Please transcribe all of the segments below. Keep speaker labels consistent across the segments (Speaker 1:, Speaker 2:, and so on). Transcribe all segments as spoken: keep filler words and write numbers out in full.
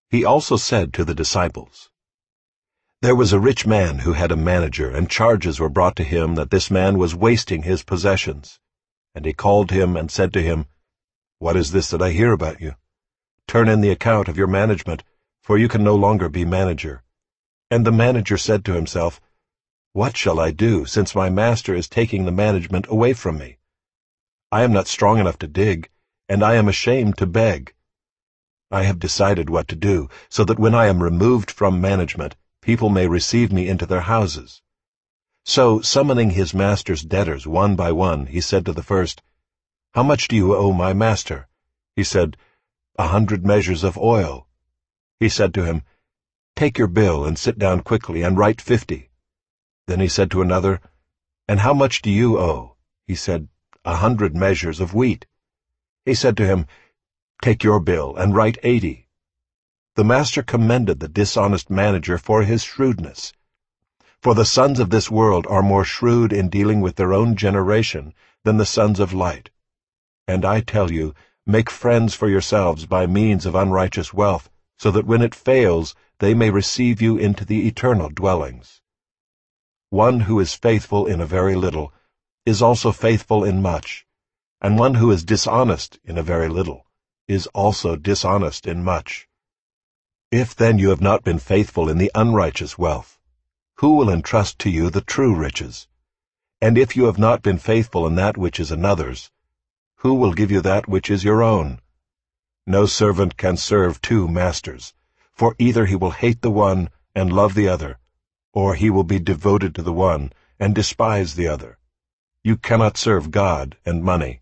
Speaker 1: He also said to the disciples, "There was a rich man who had a manager, and charges were brought to him that this man was wasting his possessions. And he called him and said to him, 'What is this that I hear about you? Turn in the account of your management, for you can no longer be manager.' And the manager said to himself, 'What shall I do, since my master is taking the management away from me? I am not strong enough to dig, and I am ashamed to beg. I have decided what to do, so that when I am removed from management, people may receive me into their houses.' So, summoning his master's debtors one by one, he said to the first, 'How much do you owe my master?' He said, 'A hundred measures of oil.' He said to him, 'Take your bill and sit down quickly and write fifty.' Then he said to another, 'And how much do you owe?' He said, 'A hundred measures of wheat.' He said to him, 'Take your bill and write eighty.' The master commended the dishonest manager for his shrewdness. For the sons of this world are more shrewd in dealing with their own generation than the sons of light. And I tell you, make friends for yourselves by means of unrighteous wealth, so that when it fails, they may receive you into the eternal dwellings. One who is faithful in a very little is also faithful in much, and one who is dishonest in a very little is also dishonest in much. If then you have not been faithful in the unrighteous wealth, who will entrust to you the true riches? And if you have not been faithful in that which is another's, who will give you that which is your own? No servant can serve two masters, for either he will hate the one and love the other, or he will be devoted to the one and despise the other. You cannot serve God and money."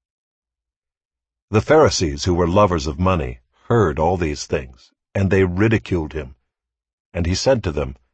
Speaker 1: The Pharisees, who were lovers of money, heard all these things, and they ridiculed him. And he said to them,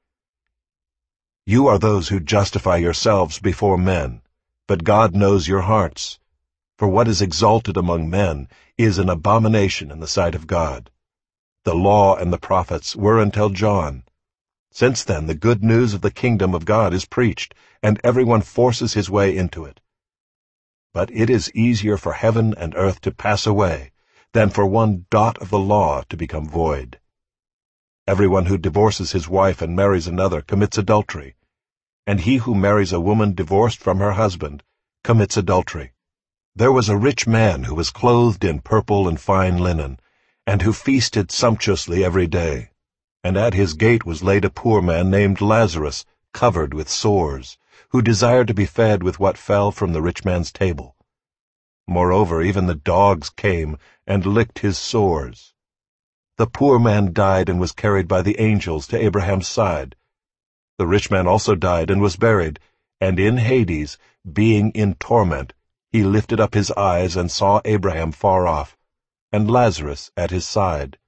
Speaker 1: "You are those who justify yourselves before men, but God knows your hearts. For what is exalted among men is an abomination in the sight of God. The law and the prophets were until John. Since then the good news of the kingdom of God is preached, and everyone forces his way into it. But it is easier for heaven and earth to pass away than for one dot of the law to become void. Everyone who divorces his wife and marries another commits adultery, and he who marries a woman divorced from her husband commits adultery. There was a rich man who was clothed in purple and fine linen, and who feasted sumptuously every day. And at his gate was laid a poor man named Lazarus, covered with sores, who desired to be fed with what fell from the rich man's table. Moreover, even the dogs came and licked his sores. The poor man died and was carried by the angels to Abraham's side. The rich man also died and was buried, and in Hades, being in torment, he lifted up his eyes and saw Abraham far off, and Lazarus at his side.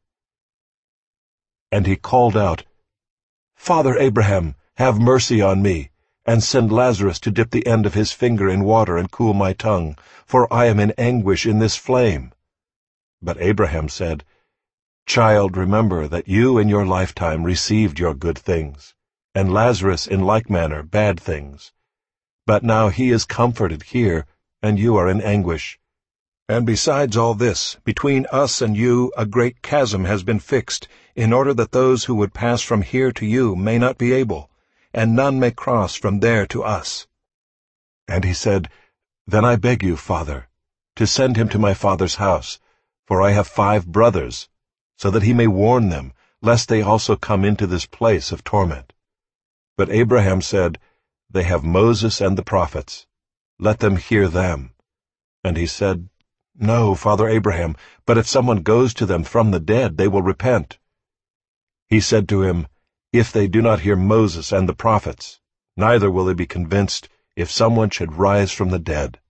Speaker 1: And he called out, "Father Abraham, have mercy on me, and send Lazarus to dip the end of his finger in water and cool my tongue, for I am in anguish in this flame." But Abraham said, "Child, remember that you in your lifetime received your good things, and Lazarus in like manner bad things. But now he is comforted here, and you are in anguish. And besides all this, between us and you a great chasm has been fixed, in order that those who would pass from here to you may not be able, and none may cross from there to us." And he said, "Then I beg you, Father, to send him to my father's house, for I have five brothers, so that he may warn them, lest they also come into this place of torment." But Abraham said, "They have Moses and the prophets. Let them hear them." And he said, "No, Father Abraham, but if someone goes to them from the dead, they will repent." He said to him, "If they do not hear Moses and the prophets, neither will they be convinced if someone should rise from the dead."